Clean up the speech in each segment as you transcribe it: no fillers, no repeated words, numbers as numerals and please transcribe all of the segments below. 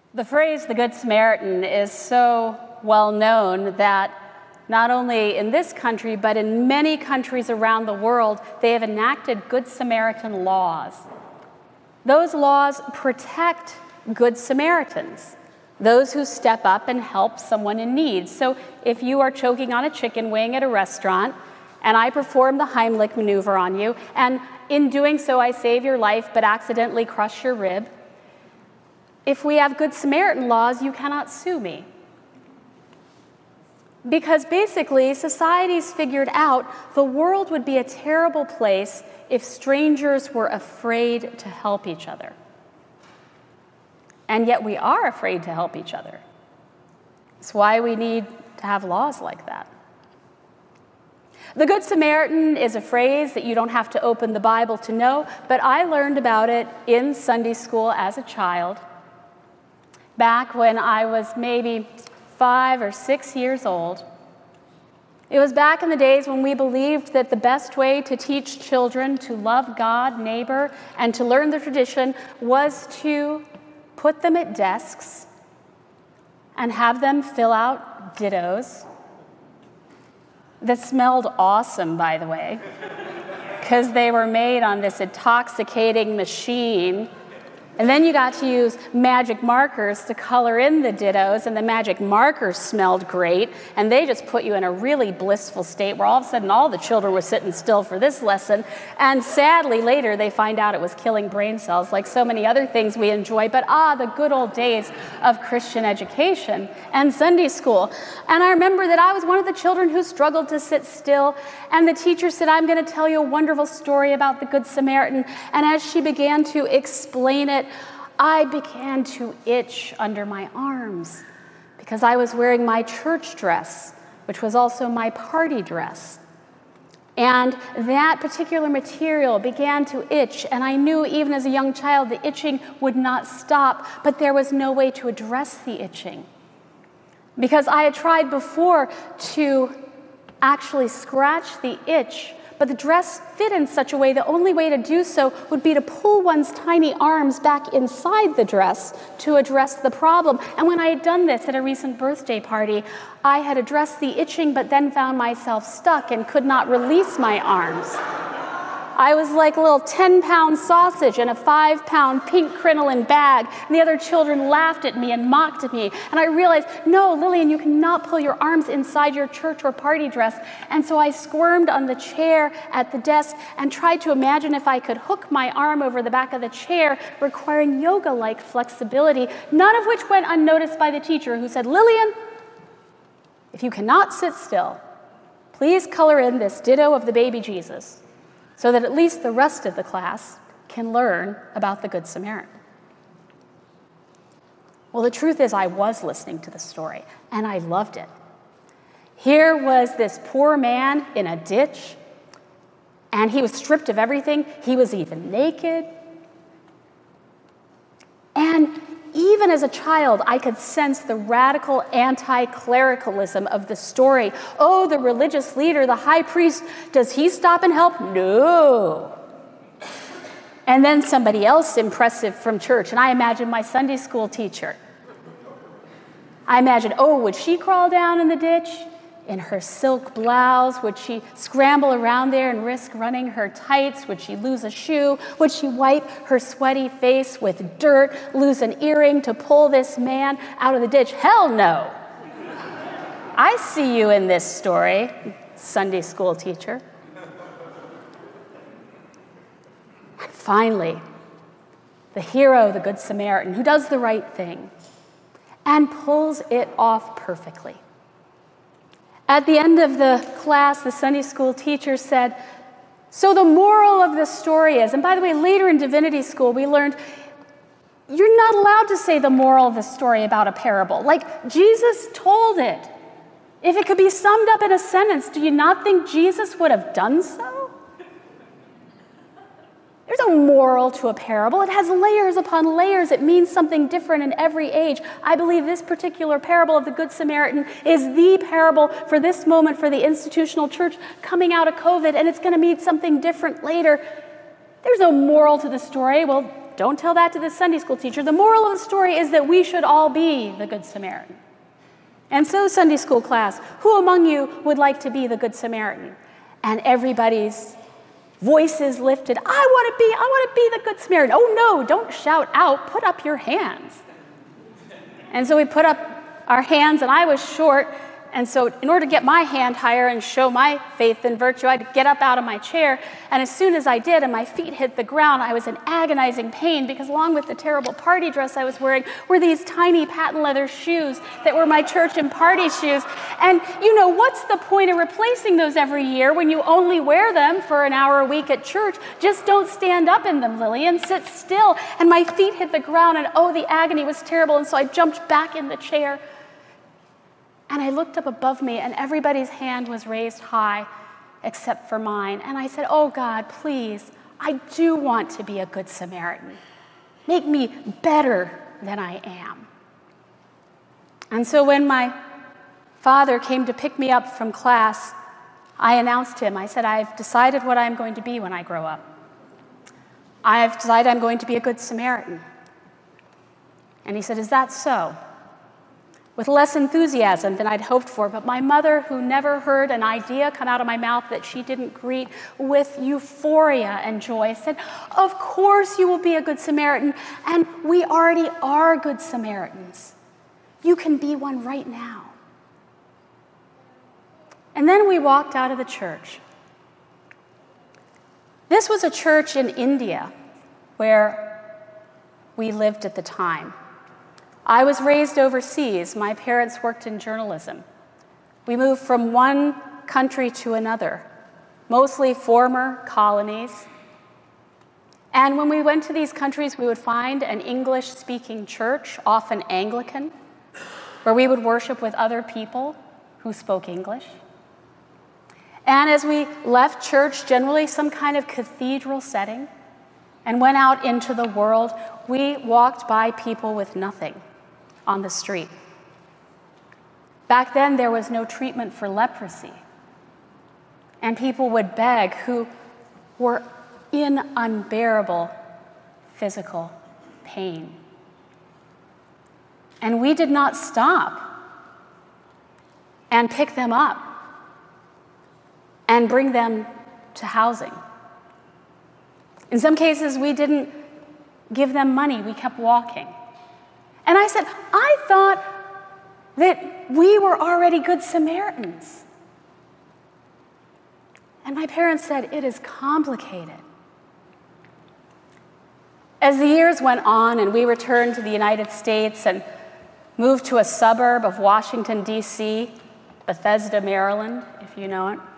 The phrase, the Good Samaritan, is so well known that not only in this country, but in many countries around the world, they have enacted Good Samaritan laws. Those laws protect Good Samaritans, those who step up and help someone in need. So if you are choking on a chicken wing at a restaurant, and I perform the Heimlich maneuver on you, and in doing so I save your life but accidentally crush your rib, if we have Good Samaritan laws, you cannot sue me. Because basically, society's figured out the world would be a terrible place if strangers were afraid to help each other. And yet we are afraid to help each other. It's why we need to have laws like that. The Good Samaritan is a phrase that you don't have to open the Bible to know, but I learned about it in Sunday school as a child, back when I was maybe 5 or 6 years old. It was back in the days when we believed that the best way to teach children to love God, neighbor, and to learn the tradition was to put them at desks and have them fill out dittos that smelled awesome, by the way, because they were made on this intoxicating machine. And then you got to use magic markers to color in the dittos, and the magic markers smelled great, and they just put you in a really blissful state where all of a sudden all the children were sitting still for this lesson, and sadly later they find out it was killing brain cells like so many other things we enjoy, but the good old days of Christian education and Sunday school. And I remember that I was one of the children who struggled to sit still, and the teacher said, "I'm going to tell you a wonderful story about the Good Samaritan," and as she began to explain it, I began to itch under my arms because I was wearing my church dress, which was also my party dress. And that particular material began to itch, and I knew even as a young child the itching would not stop, but there was no way to address the itching. Because I had tried before to actually scratch the itch, but the dress fit in such a way the only way to do so would be to pull one's tiny arms back inside the dress to address the problem. And when I had done this at a recent birthday party, I had addressed the itching but then found myself stuck and could not release my arms. I was like a little 10-pound sausage in a 5-pound pink crinoline bag, and the other children laughed at me and mocked at me. And I realized, no, Lillian, you cannot pull your arms inside your church or party dress. And so I squirmed on the chair at the desk and tried to imagine if I could hook my arm over the back of the chair, requiring yoga-like flexibility, none of which went unnoticed by the teacher, who said, "Lillian, if you cannot sit still, please color in this ditto of the baby Jesus, so that at least the rest of the class can learn about the Good Samaritan." Well, the truth is I was listening to the story, and I loved it. Here was this poor man in a ditch, and he was stripped of everything. He was even naked. And even as a child, I could sense the radical anti-clericalism of the story. Oh, the religious leader, the high priest, does he stop and help? No. And then somebody else impressive from church, and I imagine my Sunday school teacher. I imagine, would she crawl down in the ditch in her silk blouse? Would she scramble around there and risk running her tights? Would she lose a shoe? Would she wipe her sweaty face with dirt, lose an earring to pull this man out of the ditch? Hell no. I see you in this story, Sunday school teacher. And finally, the hero, the Good Samaritan, who does the right thing and pulls it off perfectly. At the end of the class, the Sunday school teacher said, "So the moral of the story is," and by the way, later in divinity school, we learned you're not allowed to say the moral of the story about a parable. Like, Jesus told it. If it could be summed up in a sentence, do you not think Jesus would have done so? There's a moral to a parable. It has layers upon layers. It means something different in every age. I believe this particular parable of the Good Samaritan is the parable for this moment for the institutional church coming out of COVID, and it's going to mean something different later. There's no moral to the story. Well, Don't tell that to the Sunday school teacher. The moral of the story is that we should all be the Good Samaritan. And so, Sunday school class, who among you would like to be the Good Samaritan? And everybody's voices lifted. I want to be the Good Samaritan. Oh no, don't shout out, put up your hands. And so we put up our hands, and I was short, and so in order to get my hand higher and show my faith and virtue, I had to get up out of my chair, and as soon as I did and my feet hit the ground, I was in agonizing pain because along with the terrible party dress I was wearing were these tiny patent leather shoes that were my church and party shoes. And you know, what's the point of replacing those every year when you only wear them for an hour a week at church? Just don't stand up in them, Lillian, sit still. And my feet hit the ground, and oh, the agony was terrible, and so I jumped back in the chair. And I looked up above me, and everybody's hand was raised high except for mine. And I said, oh, God, please, I do want to be a Good Samaritan. Make me better than I am. And so when my father came to pick me up from class, I announced to him, I said, I've decided what I'm going to be when I grow up. I've decided I'm going to be a Good Samaritan. And he said, is that so? With less enthusiasm than I'd hoped for, but my mother, who never heard an idea come out of my mouth that she didn't greet with euphoria and joy, said, of course you will be a Good Samaritan, and we already are Good Samaritans. You can be one right now. And then we walked out of the church. This was a church in India where we lived at the time. I was raised overseas. My parents worked in journalism. We moved from one country to another, mostly former colonies. And when we went to these countries, we would find an English-speaking church, often Anglican, where we would worship with other people who spoke English. And as we left church, generally some kind of cathedral setting, and went out into the world, we walked by people with nothing on the street. Back then, there was no treatment for leprosy. And people would beg who were in unbearable physical pain. And we did not stop and pick them up and bring them to housing. In some cases, we didn't give them money. We kept walking. And I said, I thought that we were already Good Samaritans. And my parents said, it is complicated. As the years went on and we returned to the United States and moved to a suburb of Washington, D.C., Bethesda, Maryland, if you know it,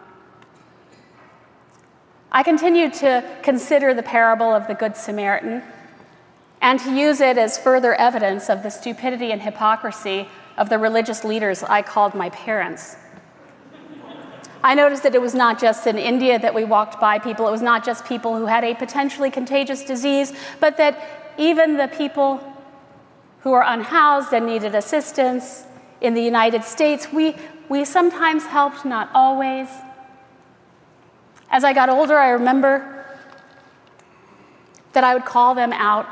I continued to consider the parable of the Good Samaritan and to use it as further evidence of the stupidity and hypocrisy of the religious leaders I called my parents. I noticed that it was not just in India that we walked by people, it was not just people who had a potentially contagious disease, but that even the people who were unhoused and needed assistance in the United States, we sometimes helped, not always. As I got older, I remember that I would call them out.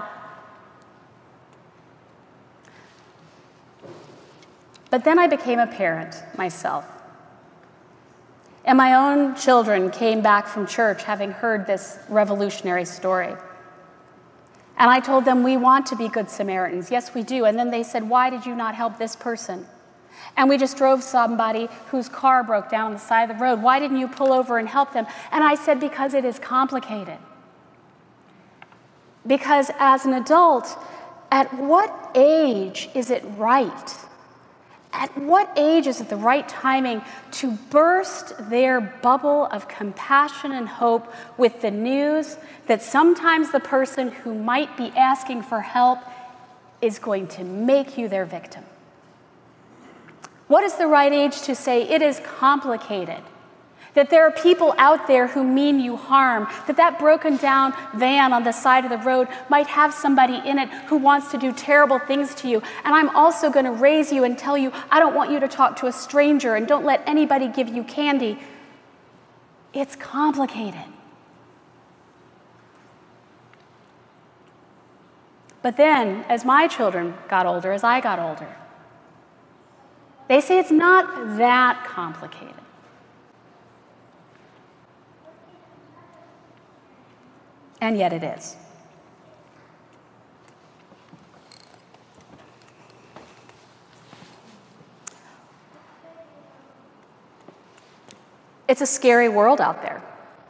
But then I became a parent myself. And my own children came back from church having heard this revolutionary story. And I told them, we want to be Good Samaritans. Yes, we do. And then they said, why did you not help this person? And we just drove somebody whose car broke down on the side of the road. Why didn't you pull over and help them? And I said, because it is complicated. Because as an adult, at what age is it right? At what age is it the right timing to burst their bubble of compassion and hope with the news that sometimes the person who might be asking for help is going to make you their victim? What is the right age to say it is complicated, that there are people out there who mean you harm, that that broken down van on the side of the road might have somebody in it who wants to do terrible things to you, and I'm also going to raise you and tell you, I don't want you to talk to a stranger and don't let anybody give you candy. It's complicated. But then, as my children got older, as I got older, they say it's not that complicated. And yet it is. It's a scary world out there.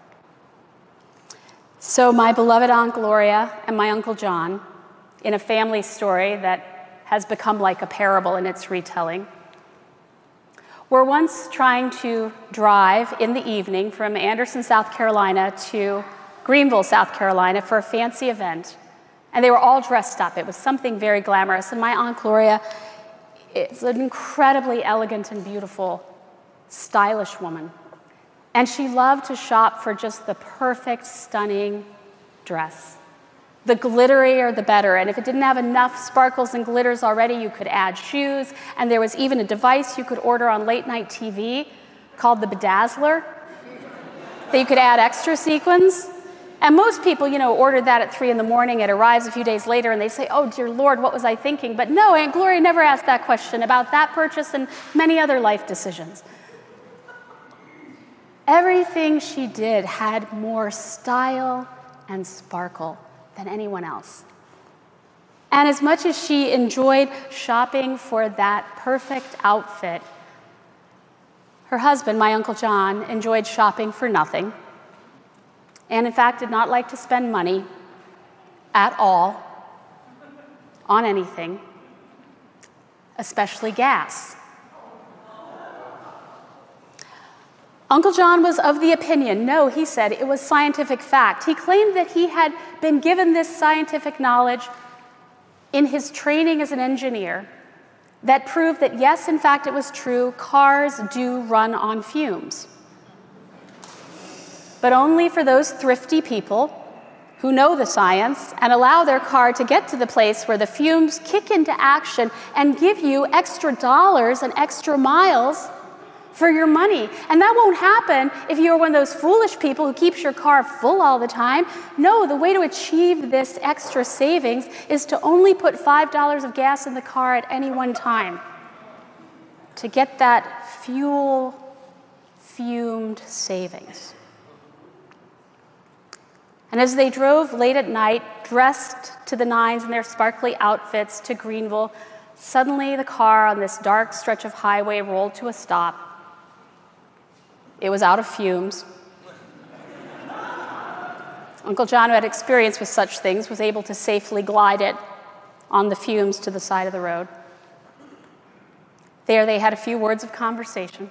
So my beloved Aunt Gloria and my Uncle John, in a family story that has become like a parable in its retelling, were once trying to drive in the evening from Anderson, South Carolina to Greenville, South Carolina for a fancy event. And they were all dressed up. It was something very glamorous. And my Aunt Gloria is an incredibly elegant and beautiful, stylish woman. And she loved to shop for just the perfect, stunning dress. The glitterier, the better. And if it didn't have enough sparkles and glitters already, you could add shoes. And there was even a device you could order on late-night TV called the Bedazzler that you could add extra sequins. And most people, ordered that at 3 in the morning. It arrives a few days later, and they say, oh, dear Lord, what was I thinking? But no, Aunt Gloria never asked that question about that purchase and many other life decisions. Everything she did had more style and sparkle than anyone else. And as much as she enjoyed shopping for that perfect outfit, her husband, my Uncle John, enjoyed shopping for nothing, and in fact did not like to spend money at all on anything, especially gas. Uncle John was of the opinion, no, he said, it was scientific fact. He claimed that he had been given this scientific knowledge in his training as an engineer that proved that, yes, in fact, it was true, cars do run on fumes. But only for those thrifty people who know the science and allow their car to get to the place where the fumes kick into action and give you extra dollars and extra miles for your money. And that won't happen if you're one of those foolish people who keeps your car full all the time. No, the way to achieve this extra savings is to only put $5 of gas in the car at any one time to get that fuel-fumed savings. And as they drove late at night, dressed to the nines in their sparkly outfits to Greenville, suddenly the car on this dark stretch of highway rolled to a stop. It was out of fumes. Uncle John, who had experience with such things, was able to safely glide it on the fumes to the side of the road. There they had a few words of conversation.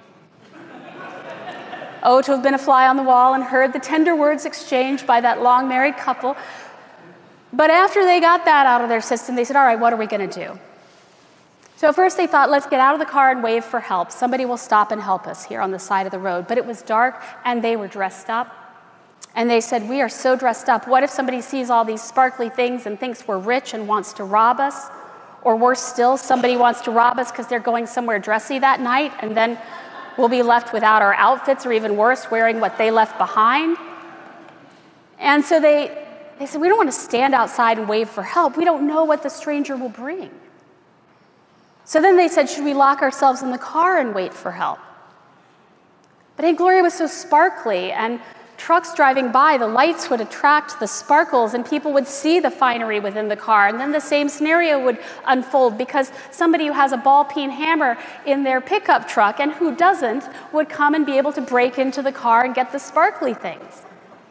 Oh, to have been a fly on the wall and heard the tender words exchanged by that long married couple. But after they got that out of their system, they said, all right, what are we going to do? So at first they thought, let's get out of the car and wave for help. Somebody will stop and help us here on the side of the road. But it was dark, and they were dressed up. And they said, we are so dressed up. What if somebody sees all these sparkly things and thinks we're rich and wants to rob us? Or worse still, somebody wants to rob us because they're going somewhere dressy that night, and then we'll be left without our outfits, or even worse, wearing what they left behind. And so they said, we don't want to stand outside and wave for help. We don't know what the stranger will bring. So then they said, should we lock ourselves in the car and wait for help? But Aunt Gloria was so sparkly, and trucks driving by, the lights would attract the sparkles, and people would see the finery within the car. And then the same scenario would unfold because somebody who has a ball-peen hammer in their pickup truck, and who doesn't, would come and be able to break into the car and get the sparkly things.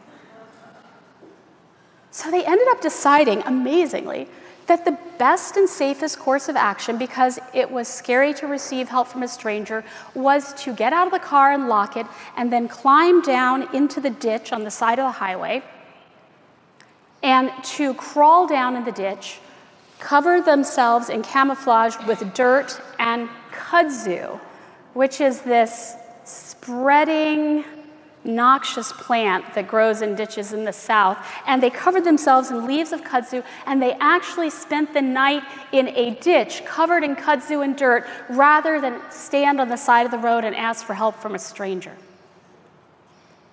So they ended up deciding, amazingly, that the best and safest course of action, because it was scary to receive help from a stranger, was to get out of the car and lock it, and then climb down into the ditch on the side of the highway, and to crawl down in the ditch, cover themselves in camouflage with dirt and kudzu, which is this spreading, noxious plant that grows in ditches in the South, and they covered themselves in leaves of kudzu, and they actually spent the night in a ditch covered in kudzu and dirt rather than stand on the side of the road and ask for help from a stranger.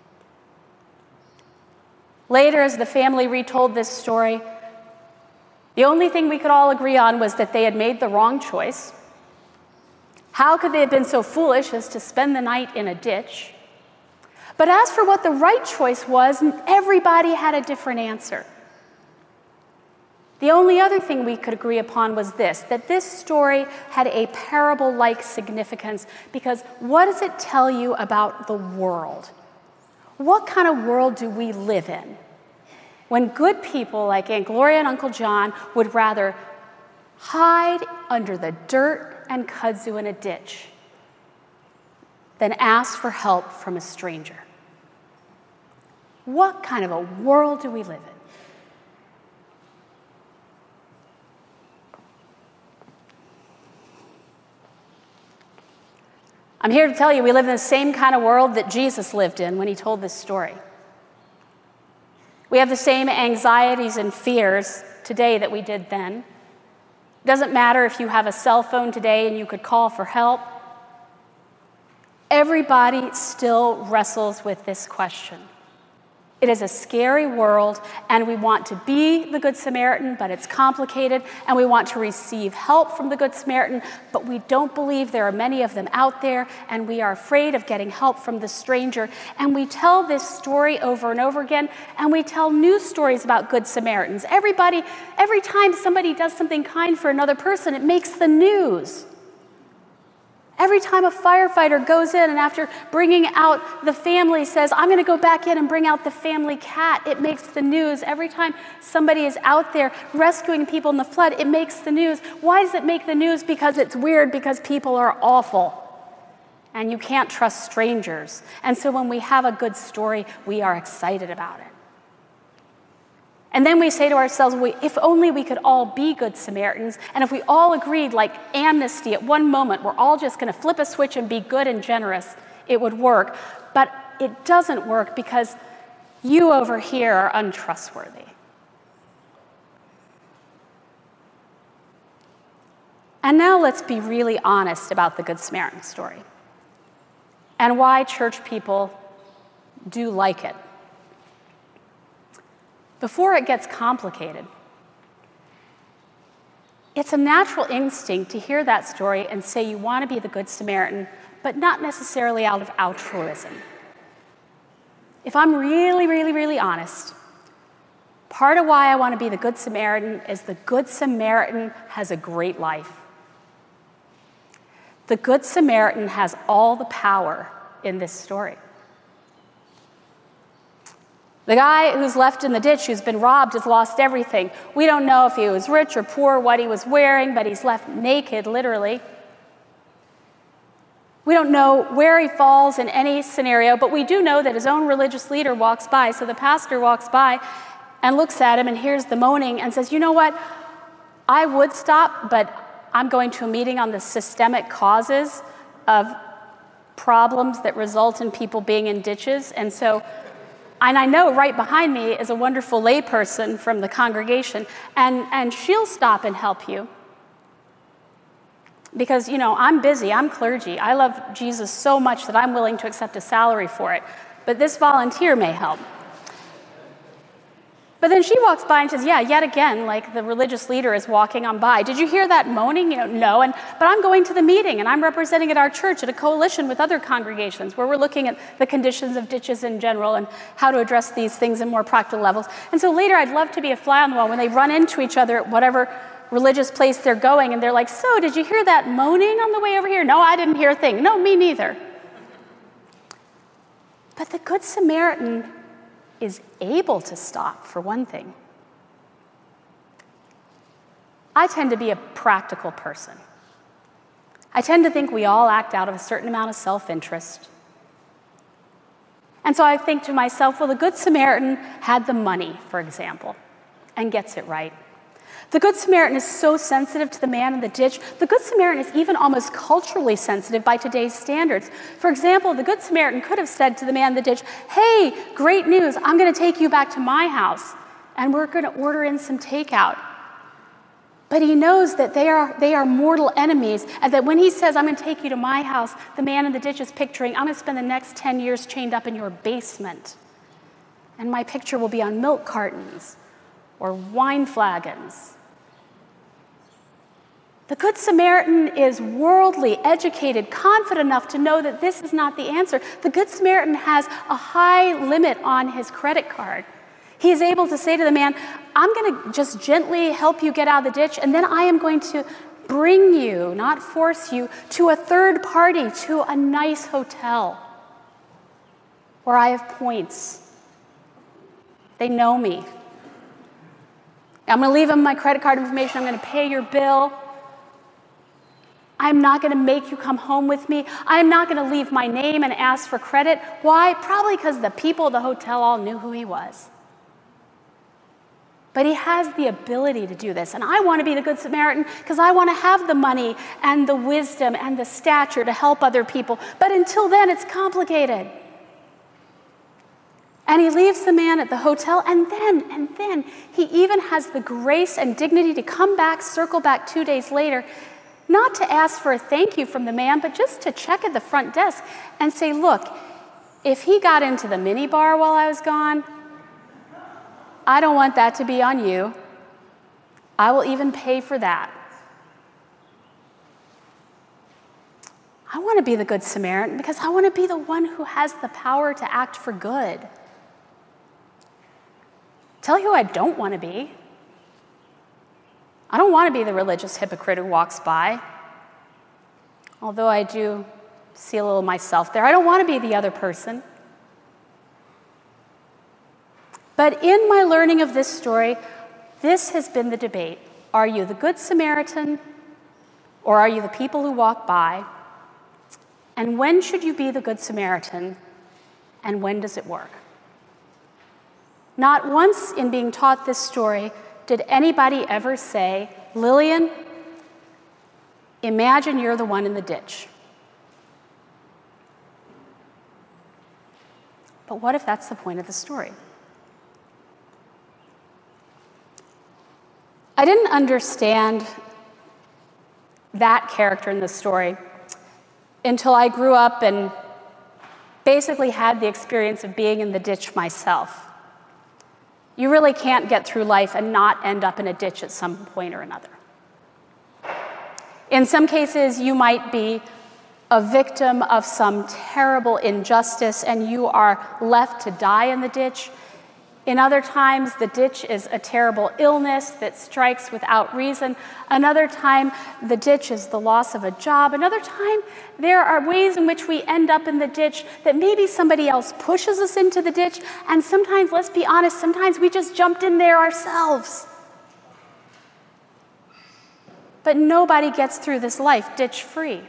Later, as the family retold this story, The only thing we could all agree on was that they had made the wrong choice. How could they have been so foolish as to spend the night in a ditch? But as for what the right choice was, everybody had a different answer. The only other thing we could agree upon was this, that this story had a parable-like significance, because what does it tell you about the world? What kind of world do we live in when good people like Aunt Gloria and Uncle John would rather hide under the dirt and kudzu in a ditch than ask for help from a stranger? What kind of a world do we live in? I'm here to tell you we live in the same kind of world that Jesus lived in when he told this story. We have the same anxieties and fears today that we did then. It doesn't matter if you have a cell phone today and you could call for help. Everybody still wrestles with this question. It is a scary world, and we want to be the Good Samaritan, but it's complicated, and we want to receive help from the Good Samaritan, but we don't believe there are many of them out there, and we are afraid of getting help from the stranger. And we tell this story over and over again, and we tell news stories about Good Samaritans. Every time somebody does something kind for another person, it makes the news. Every time a firefighter goes in and after bringing out the family says, I'm going to go back in and bring out the family cat, it makes the news. Every time somebody is out there rescuing people in the flood, it makes the news. Why does it make the news? Because it's weird, because people are awful. And you can't trust strangers. And so when we have a good story, we are excited about it. And then we say to ourselves, if only we could all be Good Samaritans, and if we all agreed, like amnesty, at one moment, we're all just going to flip a switch and be good and generous, it would work. But it doesn't work because you over here are untrustworthy. And now let's be really honest about the Good Samaritan story and why church people do like it. Before it gets complicated, it's a natural instinct to hear that story and say you want to be the Good Samaritan, but not necessarily out of altruism. If I'm really, really, really honest, part of why I want to be the Good Samaritan is the Good Samaritan has a great life. The Good Samaritan has all the power in this story. The guy who's left in the ditch, who's been robbed, has lost everything. We don't know if he was rich or poor, what he was wearing, but he's left naked, literally. We don't know where he falls in any scenario, but we do know that his own religious leader walks by. So the pastor walks by and looks at him and hears the moaning and says, you know what? I would stop, but I'm going to a meeting on the systemic causes of problems that result in people being in ditches. And I know right behind me is a wonderful layperson from the congregation, and she'll stop and help you. Because, I'm busy, I'm clergy. I love Jesus so much that I'm willing to accept a salary for it. But this volunteer may help. But then she walks by and says, yeah, yet again, like the religious leader is walking on by. Did you hear that moaning? No. But I'm going to the meeting, and I'm representing at our church at a coalition with other congregations where we're looking at the conditions of ditches in general and how to address these things in more practical levels. And so later I'd love to be a fly on the wall when they run into each other at whatever religious place they're going, and they're like, so did you hear that moaning on the way over here? No, I didn't hear a thing. No, me neither. But the Good Samaritan is able to stop, for one thing. I tend to be a practical person. I tend to think we all act out of a certain amount of self-interest. And so I think to myself, well, the Good Samaritan had the money, for example, and gets it right. The Good Samaritan is so sensitive to the man in the ditch. The Good Samaritan is even almost culturally sensitive by today's standards. For example, the Good Samaritan could have said to the man in the ditch, hey, great news, I'm going to take you back to my house, and we're going to order in some takeout. But he knows that they are mortal enemies, and that when he says, I'm going to take you to my house, the man in the ditch is picturing, I'm going to spend the next 10 years chained up in your basement, and my picture will be on milk cartons or wine flagons. The Good Samaritan is worldly, educated, confident enough to know that this is not the answer. The Good Samaritan has a high limit on his credit card. He is able to say to the man, I'm going to just gently help you get out of the ditch, and then I am going to bring you, not force you, to a third party, to a nice hotel where I have points. They know me. I'm going to leave them my credit card information. I'm going to pay your bill. I'm not going to make you come home with me. I'm not going to leave my name and ask for credit. Why? Probably because the people at the hotel all knew who he was. But he has the ability to do this. And I want to be the Good Samaritan because I want to have the money and the wisdom and the stature to help other people. But until then, it's complicated. And he leaves the man at the hotel, and then he even has the grace and dignity to come back, circle back 2 days later, not to ask for a thank you from the man, but just to check at the front desk and say, look, if he got into the minibar while I was gone, I don't want that to be on you. I will even pay for that. I want to be the Good Samaritan because I want to be the one who has the power to act for good. Tell you who I don't want to be. I don't want to be the religious hypocrite who walks by, although I do see a little myself there. I don't want to be the other person. But in my learning of this story, this has been the debate. Are you the Good Samaritan, or are you the people who walk by? And when should you be the Good Samaritan, and when does it work? Not once in being taught this story did anybody ever say, Lillian, imagine you're the one in the ditch. But what if that's the point of the story? I didn't understand that character in the story until I grew up and basically had the experience of being in the ditch myself. You really can't get through life and not end up in a ditch at some point or another. In some cases, you might be a victim of some terrible injustice and you are left to die in the ditch. In other times, the ditch is a terrible illness that strikes without reason. Another time, the ditch is the loss of a job. Another time, there are ways in which we end up in the ditch that maybe somebody else pushes us into the ditch, and sometimes, let's be honest, sometimes we just jumped in there ourselves. But nobody gets through this life ditch-free.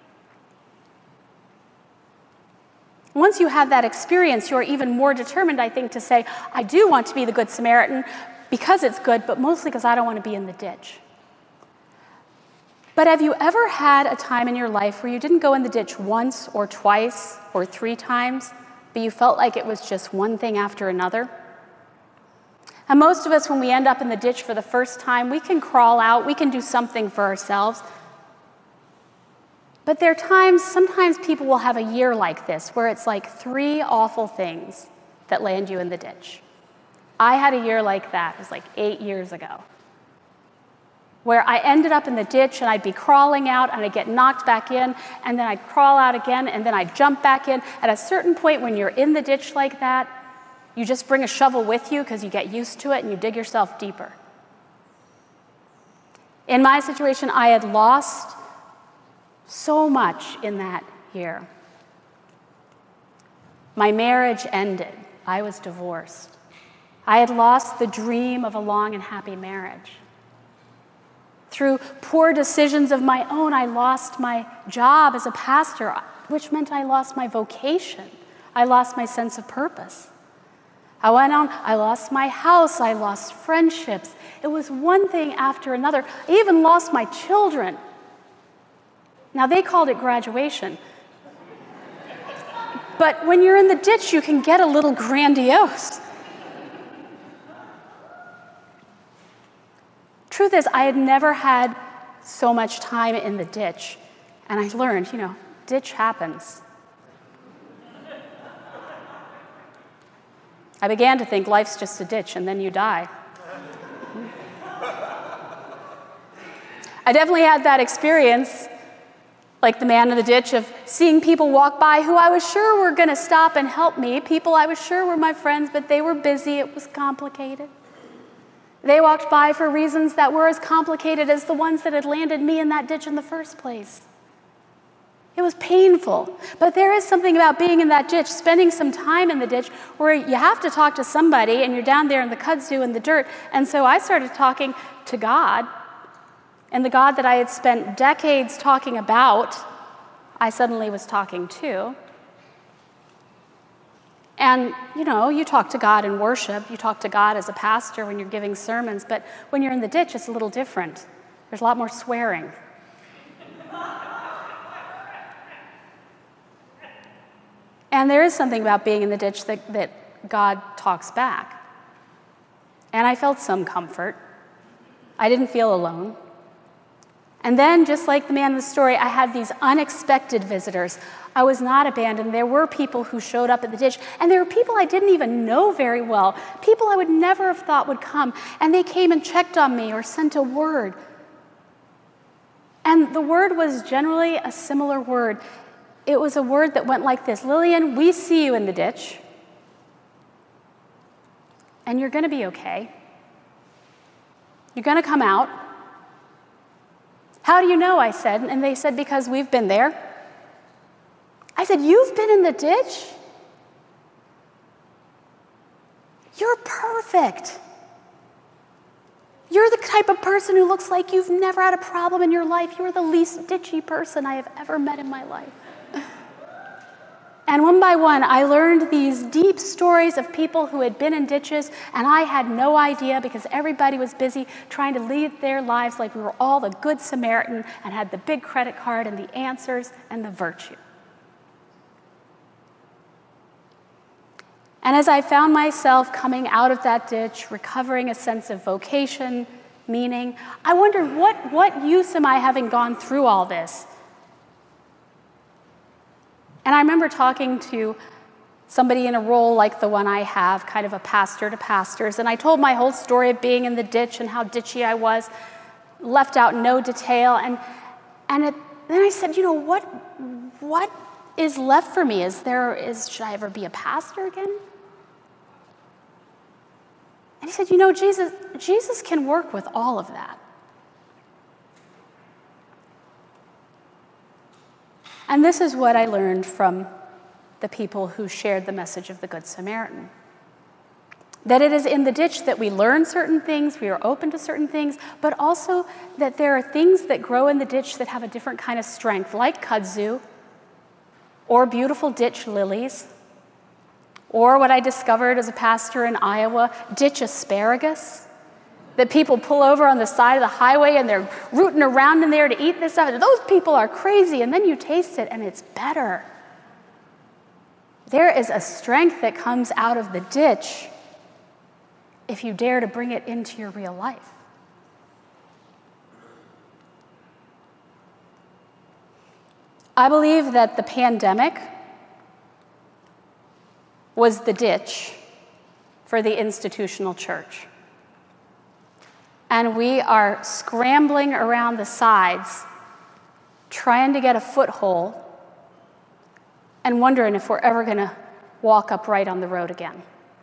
Once you have that experience, you're even more determined, I think, to say, I do want to be the Good Samaritan because it's good, but mostly because I don't want to be in the ditch. But have you ever had a time in your life where you didn't go in the ditch once or twice or 3 times, but you felt like it was just one thing after another? And most of us, when we end up in the ditch for the first time, we can crawl out, we can do something for ourselves. But there are times, sometimes people will have a year like this, where it's like 3 awful things that land you in the ditch. I had a year like that, it was like 8 years ago, where I ended up in the ditch and I'd be crawling out and I'd get knocked back in, and then I'd crawl out again, and then I'd jump back in. At a certain point when you're in the ditch like that, you just bring a shovel with you because you get used to it and you dig yourself deeper. In my situation, I had lost so much in that year. My marriage ended. I was divorced. I had lost the dream of a long and happy marriage. Through poor decisions of my own, I lost my job as a pastor, which meant I lost my vocation. I lost my sense of purpose. I went on, I lost my house, I lost friendships. It was one thing after another. I even lost my children. Now, they called it graduation. But when you're in the ditch, you can get a little grandiose. Truth is, I had never had so much time in the ditch. And I learned, ditch happens. I began to think life's just a ditch and then you die. I definitely had that experience, like the man in the ditch, of seeing people walk by who I was sure were going to stop and help me, people I was sure were my friends, but they were busy. It was complicated. They walked by for reasons that were as complicated as the ones that had landed me in that ditch in the first place. It was painful, but there is something about being in that ditch, spending some time in the ditch, where you have to talk to somebody, and you're down there in the kudzu in the dirt. And so I started talking to God, and the God that I had spent decades talking about, I suddenly was talking to. And, you talk to God in worship, you talk to God as a pastor when you're giving sermons, but when you're in the ditch, it's a little different. There's a lot more swearing. And there is something about being in the ditch that God talks back. And I felt some comfort. I didn't feel alone. And then, just like the man in the story, I had these unexpected visitors. I was not abandoned. There were people who showed up at the ditch, and there were people I didn't even know very well, people I would never have thought would come, and they came and checked on me or sent a word. And the word was generally a similar word. It was a word that went like this: Lillian, we see you in the ditch, and you're going to be okay. You're going to come out. How do you know? I said, and they said, because we've been there. I said, you've been in the ditch? You're perfect. You're the type of person who looks like you've never had a problem in your life. You're the least ditchy person I have ever met in my life. And one by one, I learned these deep stories of people who had been in ditches, and I had no idea because everybody was busy trying to lead their lives like we were all the Good Samaritan and had the big credit card and the answers and the virtue. And as I found myself coming out of that ditch, recovering a sense of vocation, meaning, I wondered, what use am I having gone through all this? And I remember talking to somebody in a role like the one I have, kind of a pastor to pastors, and I told my whole story of being in the ditch and how ditchy I was, left out no detail, and then I said, what is left for me? Should I ever be a pastor again? And he said, Jesus can work with all of that. And this is what I learned from the people who shared the message of the Good Samaritan. That it is in the ditch that we learn certain things, we are open to certain things, but also that there are things that grow in the ditch that have a different kind of strength, like kudzu, or beautiful ditch lilies, or what I discovered as a pastor in Iowa, ditch asparagus, that people pull over on the side of the highway and they're rooting around in there to eat this stuff. Those people are crazy, and then you taste it and it's better. There is a strength that comes out of the ditch if you dare to bring it into your real life. I believe that the pandemic was the ditch for the institutional church. And we are scrambling around the sides, trying to get a foothold, and wondering if we're ever going to walk upright on the road again.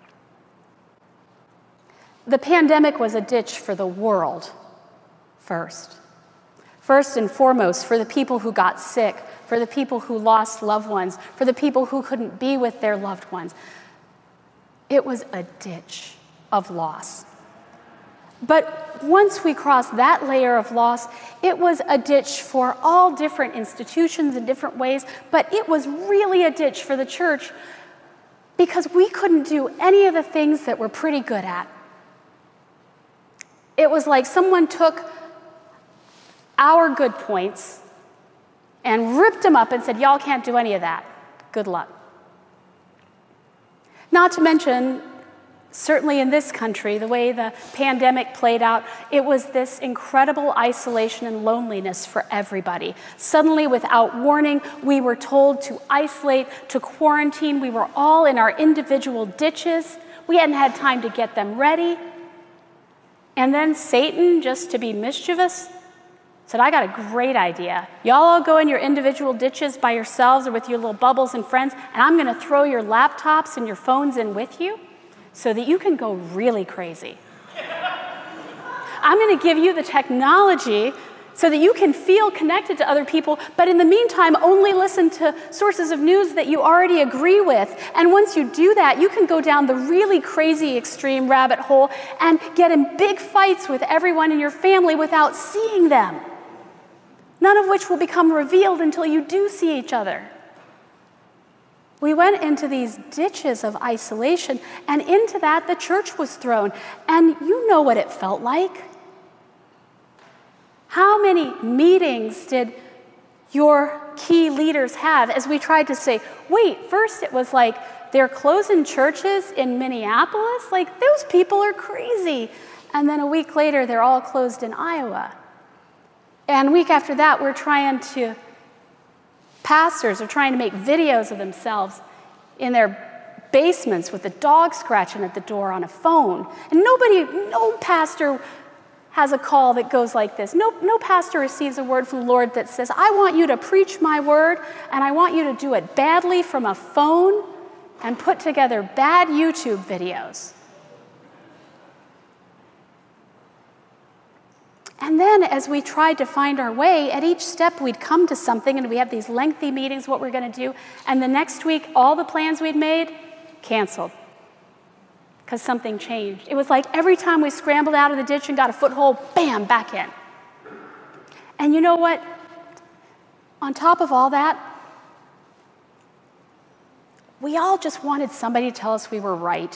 The pandemic was a ditch for the world first. First and foremost, for the people who got sick, for the people who lost loved ones, for the people who couldn't be with their loved ones. It was a ditch of loss. But once we crossed that layer of loss, it was a ditch for all different institutions in different ways, but it was really a ditch for the church because we couldn't do any of the things that we're pretty good at. It was like someone took our good points and ripped them up and said, y'all can't do any of that. Good luck. Not to mention, certainly in this country, the way the pandemic played out, it was this incredible isolation and loneliness for everybody. Suddenly, without warning, we were told to isolate, to quarantine. We were all in our individual ditches. We hadn't had time to get them ready. And then Satan, just to be mischievous, said, I got a great idea. Y'all all go in your individual ditches by yourselves or with your little bubbles and friends, and I'm gonna throw your laptops and your phones in with you so that you can go really crazy. I'm gonna give you the technology so that you can feel connected to other people, but in the meantime, only listen to sources of news that you already agree with. And once you do that, you can go down the really crazy extreme rabbit hole and get in big fights with everyone in your family without seeing them, none of which will become revealed until you do see each other. We went into these ditches of isolation, and into that the church was thrown. And you know what it felt like. How many meetings did your key leaders have as we tried to say, wait, first it was like, they're closing churches in Minneapolis? Like, those people are crazy. And then a week later, they're all closed in Iowa. And a week after that, pastors are trying to make videos of themselves in their basements with the dog scratching at the door on a phone. And no pastor has a call that goes like this. No pastor receives a word from the Lord that says, I want you to preach my word, and I want you to do it badly from a phone and put together bad YouTube videos. And then as we tried to find our way, at each step we'd come to something, and we have these lengthy meetings, what we're gonna do, and the next week, all the plans we'd made, canceled. Because something changed. It was like every time we scrambled out of the ditch and got a foothold, bam, back in. And you know what? On top of all that, we all just wanted somebody to tell us we were right.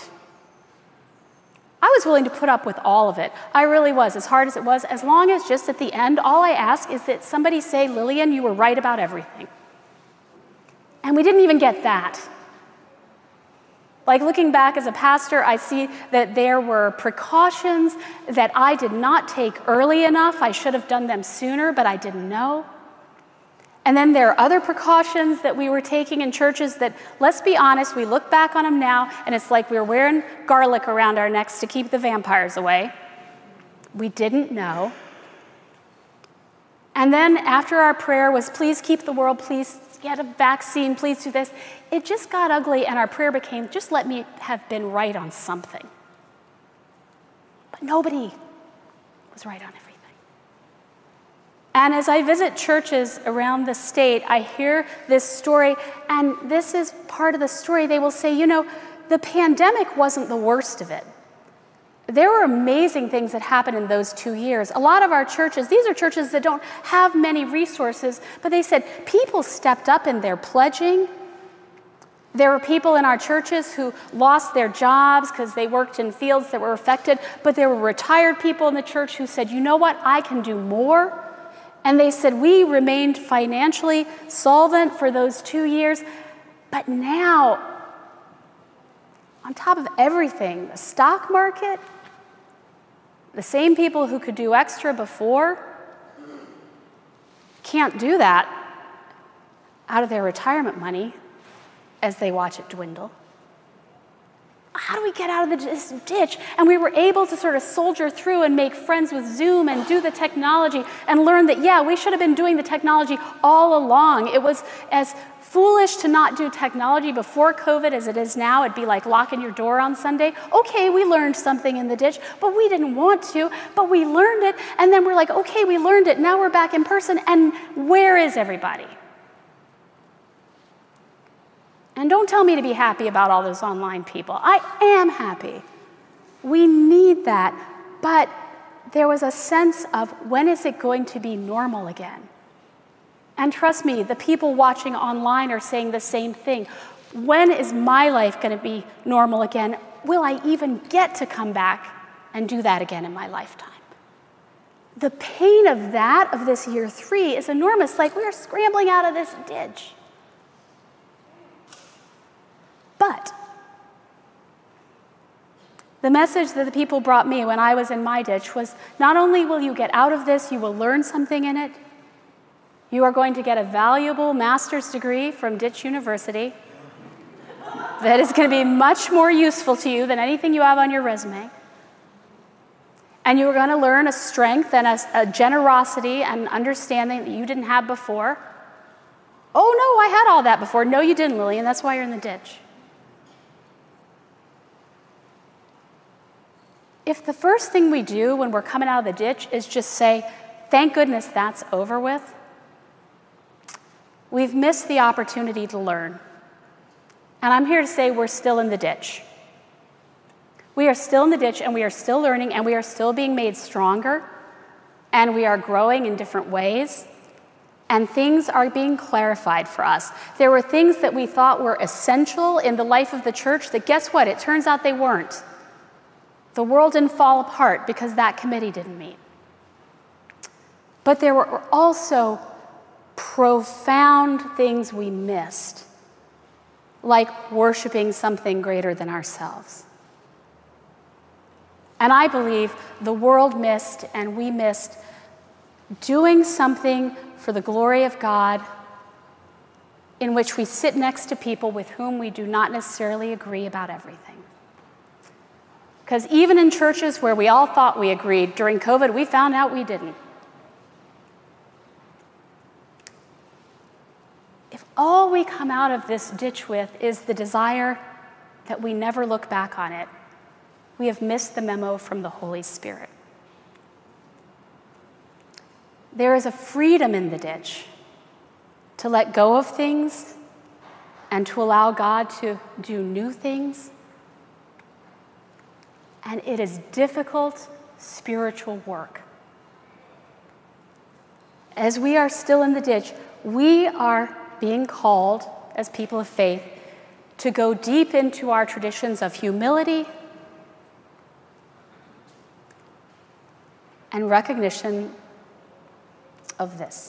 I was willing to put up with all of it. I really was, as hard as it was, as long as just at the end, all I ask is that somebody say, Lillian, you were right about everything. And we didn't even get that. Like, looking back as a pastor, I see that there were precautions that I did not take early enough. I should have done them sooner, but I didn't know. And then there are other precautions that we were taking in churches that, let's be honest, we look back on them now, and it's like we were wearing garlic around our necks to keep the vampires away. We didn't know. And then after our prayer was, please keep the world, please get a vaccine, please do this, it just got ugly, and our prayer became, just let me have been right on something. But nobody was right on everything. And as I visit churches around the state, I hear this story, and this is part of the story. They will say, you know, the pandemic wasn't the worst of it. There were amazing things that happened in those 2 years. A lot of our churches, these are churches that don't have many resources, but they said people stepped up in their pledging. There were people in our churches who lost their jobs because they worked in fields that were affected, but there were retired people in the church who said, you know what, I can do more. And they said, we remained financially solvent for those 2 years, but now, on top of everything, the stock market, the same people who could do extra before can't do that out of their retirement money as they watch it dwindle. How do we get out of this ditch? And we were able to sort of soldier through and make friends with Zoom and do the technology and learn that, yeah, we should have been doing the technology all along. It was as foolish to not do technology before COVID as it is now. It'd be like locking your door on Sunday. Okay, we learned something in the ditch, but we didn't want to, but we learned it, and then we're like, okay, we learned it, now we're back in person, and where is everybody? And don't tell me to be happy about all those online people. I am happy. We need that, but there was a sense of, when is it going to be normal again? And trust me, the people watching online are saying the same thing. When is my life going to be normal again? Will I even get to come back and do that again in my lifetime? The pain of that, of this year 3, is enormous. Like, we're scrambling out of this ditch. But the message that the people brought me when I was in my ditch was, not only will you get out of this, you will learn something in it. You are going to get a valuable master's degree from Ditch University that is going to be much more useful to you than anything you have on your resume. And you were going to learn a strength and a generosity and understanding that you didn't have before. Oh, no, I had all that before. No, you didn't, Lillian. That's why you're in the ditch. If the first thing we do when we're coming out of the ditch is just say, thank goodness that's over with, we've missed the opportunity to learn. And I'm here to say we're still in the ditch. We are still in the ditch, and we are still learning, and we are still being made stronger, and we are growing in different ways, and things are being clarified for us. There were things that we thought were essential in the life of the church that, guess what? It turns out they weren't. The world didn't fall apart because that committee didn't meet. But there were also profound things we missed, like worshiping something greater than ourselves. And I believe the world missed, and we missed, doing something for the glory of God in which we sit next to people with whom we do not necessarily agree about everything. Because even in churches where we all thought we agreed, during COVID, we found out we didn't. If all we come out of this ditch with is the desire that we never look back on it, we have missed the memo from the Holy Spirit. There is a freedom in the ditch to let go of things and to allow God to do new things. And it is difficult spiritual work. As we are still in the ditch, we are being called as people of faith to go deep into our traditions of humility and recognition of this.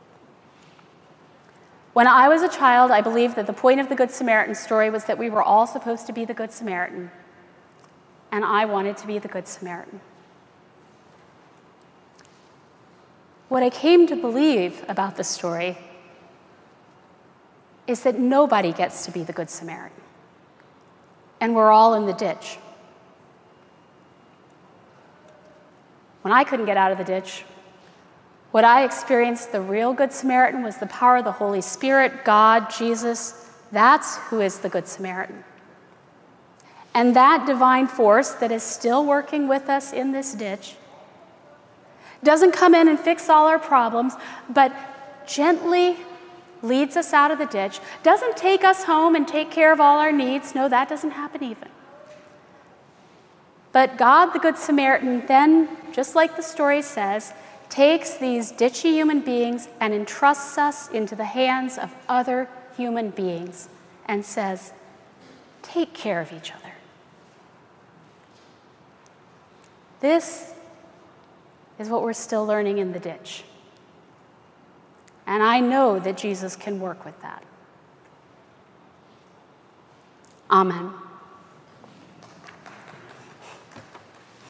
When I was a child, I believed that the point of the Good Samaritan story was that we were all supposed to be the Good Samaritan, and I wanted to be the Good Samaritan. What I came to believe about the story is that nobody gets to be the Good Samaritan, and we're all in the ditch. When I couldn't get out of the ditch, what I experienced, the real Good Samaritan, was the power of the Holy Spirit, God, Jesus. That's who is the Good Samaritan. And that divine force that is still working with us in this ditch doesn't come in and fix all our problems, but gently leads us out of the ditch, doesn't take us home and take care of all our needs. No, that doesn't happen even. But God, the Good Samaritan, then, just like the story says, takes these ditchy human beings and entrusts us into the hands of other human beings and says, take care of each other. This is what we're still learning in the ditch. And I know that Jesus can work with that. Amen.